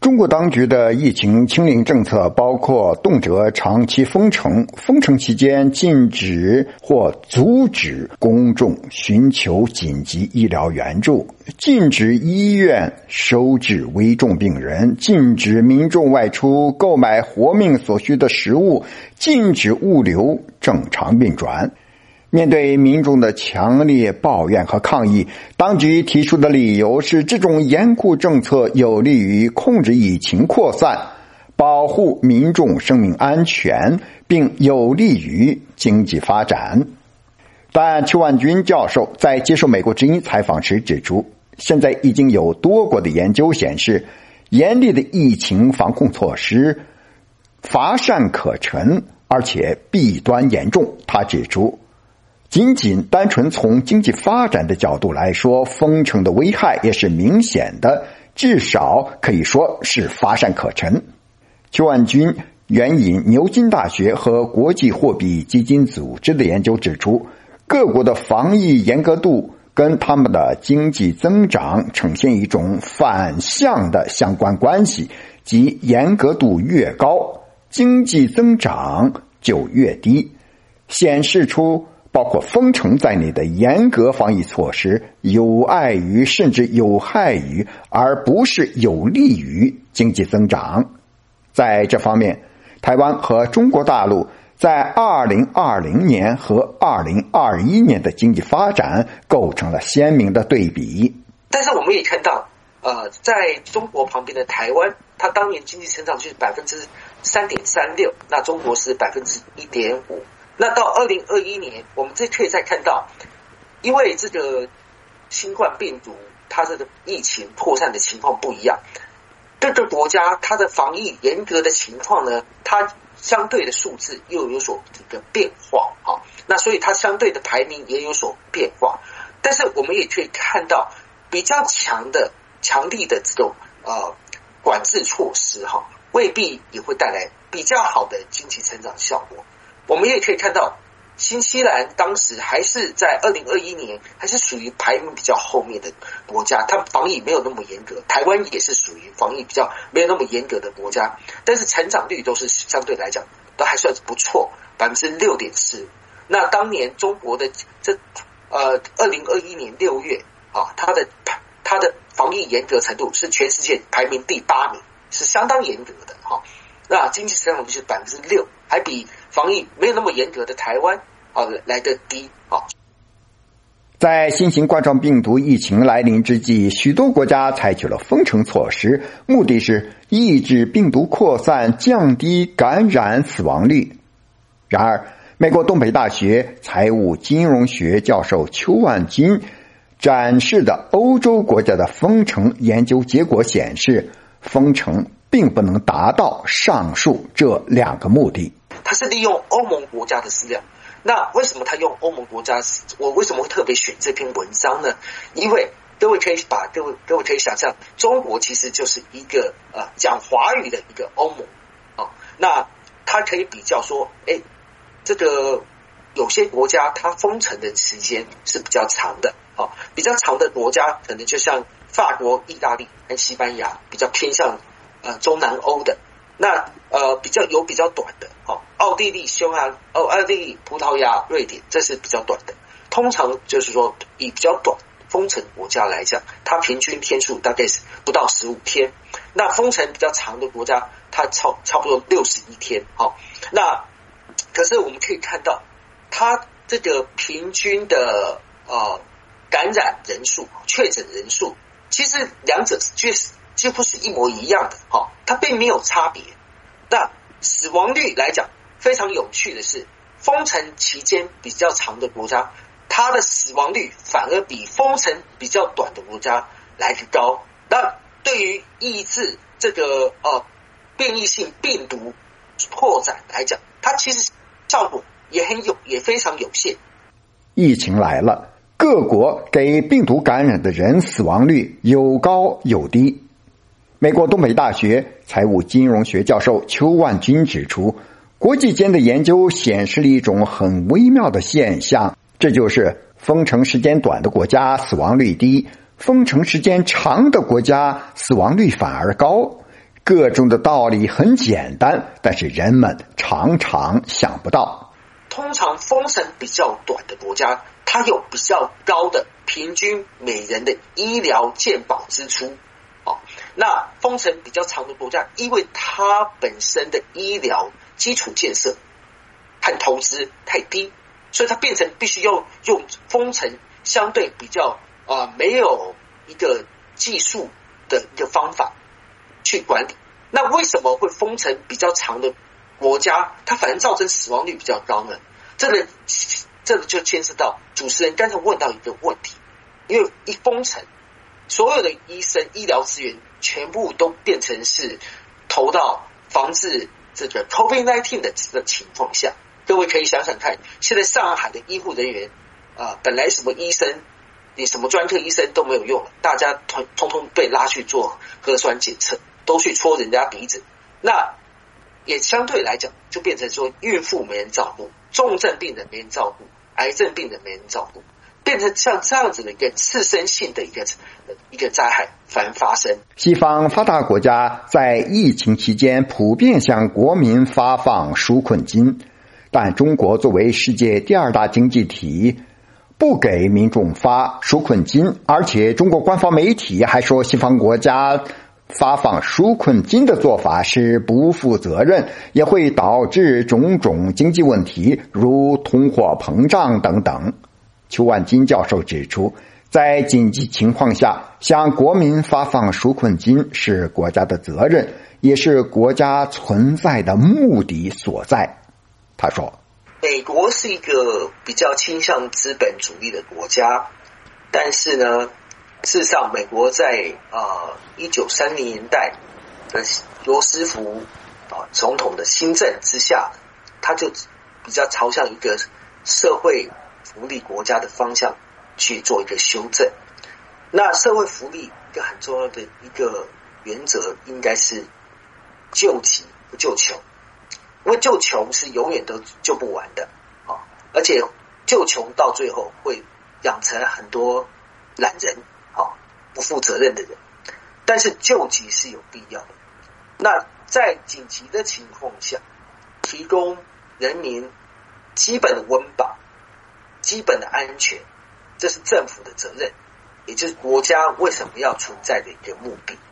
中国当局的疫情清零政策包括动辄长期封城，封城期间禁止或阻止公众寻求紧急医疗援助，禁止医院收治危重病人，禁止民众外出购买活命所需的食物，禁止物流正常运转。面对民众的强烈抱怨和抗议，当局提出的理由是这种严酷政策有利于控制疫情扩散，保护民众生命安全，并有利于经济发展。但邱万军教授在接受美国之音采访时指出，现在已经有多国的研究显示，严厉的疫情防控措施乏善可陈，而且弊端严重。他指出，仅单纯从经济发展的角度来说，封城的危害也是明显的，至少可以说是乏善可陈。邱万军援引牛津大学和国际货币基金组织的研究指出，各国的防疫严格度跟他们的经济增长呈现一种反向的相关关系，即严格度越高，经济增长就越低，显示出包括封城在内的严格防疫措施有碍于甚至有害于，而不是有利于经济增长。在这方面，台湾和中国大陆在2020年和2021年的经济发展构成了鲜明的对比。 但是我们也看到在中国旁边的台湾，它当年经济成长是 3.36%， 那中国是 1.5%。那到2021年，我们可以再看到，因为这个新冠病毒它这个疫情扩散的情况不一样，各个国家它的防疫严格的情况呢，它相对的数字又有所这个变化啊，那所以它相对的排名也有所变化。但是我们也可以看到，比较强力的这种管制措施哈，未必也会带来比较好的经济成长效果。我们也可以看到，新西兰当时还是在2021年还是属于排名比较后面的国家，他们防疫没有那么严格，台湾也是属于防疫比较没有那么严格的国家，但是成长率都是相对来讲都还算是不错，6.4%。那当年中国的2021年6月啊，它的防疫严格程度是全世界排名第8名，是相当严格的哈。那经济成长率是6%，还比防疫没有那么严格的台湾来得低啊。 在新型冠状病毒疫情来临之际，许多国家采取了封城措施，目的是抑制病毒扩散，降低感染死亡率。然而，美国东北大学财务金融学教授邱万金展示的欧洲国家的封城研究结果显示，封城并不能达到上述这两个目的。 他是利用欧盟国家的资料，那为什么他用欧盟国家？我为什么会特别选这篇文章呢？因为各位可以想象，中国其实就是一个讲华语的一个欧盟那他可以比较说，这个有些国家它封城的时间是比较长的比较长的国家可能就像法国、意大利和西班牙，比较偏向中南欧的。那比较短的奥地利、葡萄牙、瑞典，这是比较短的。通常就是说，以比较短封城国家来讲，它平均天数大概是不到15天。那封城比较长的国家，它差不多61天。那可是我们可以看到，它这个平均的感染人数、确诊人数，其实两者几乎是一模一样的它并没有差别。那死亡率来讲，非常有趣的是，封城期间比较长的国家，它的死亡率反而比封城比较短的国家来得高。那对于抑制这个变异性病毒扩展来讲，它其实效果也非常有限。 疫情来了，各国给病毒感染的人死亡率有高有低。美国东北大学财务金融学教授邱万军指出，国际间的研究显示了一种很微妙的现象，这就是封城时间短的国家死亡率低，封城时间长的国家死亡率反而高。 个中的道理很简单，但是人们常常想不到。 通常封城比较短的国家，它有比较高的平均每人的医疗健保支出。那封城比较长的国家，因为它本身的医疗基础建设和投资太低，所以它变成必须要用封城相对比较没有一个技术的一个方法去管理。那为什么会封城比较长的国家，它反而造成死亡率比较高呢？这个就牵涉到主持人刚才问到一个问题，因为一封城，所有的医生医疗资源全部都变成是投到防治这个 COVID-19 的情况下。各位可以想想看，现在上海的医护人员本来什么医生你什么专科医生都没有用了，大家通通被拉去做核酸检测，都去戳人家鼻子。那也相对来讲就变成说孕妇没人照顾，重症病人没人照顾，癌症病人没人照顾，变成像这样子的一个次生性的一个灾害反而发生。 西方发达国家在疫情期间普遍向国民发放纾困金，但中国作为世界第二大经济体，不给民众发纾困金，而且中国官方媒体还说西方国家发放纾困金的做法是不负责任，也会导致种种经济问题，如通货膨胀等等。邱万金教授指出，在紧急情况下向国民发放纾困金是国家的责任，也是国家存在的目的所在。他说， 美国是一个比较倾向资本主义的国家，但是呢，事实上美国在1930年代的罗斯福总统的新政之下，他就比较朝向一个社会福利国家的方向去做一个修正。那社会福利一个很重要的一个原则应该是救急不救穷，因为救穷是永远都救不完的而且救穷到最后会养成很多懒人不负责任的人，但是救急是有必要的。那在紧急的情况下，提供人民基本的温饱、基本的安全，这是政府的责任，也就是国家为什么要存在的一个目的。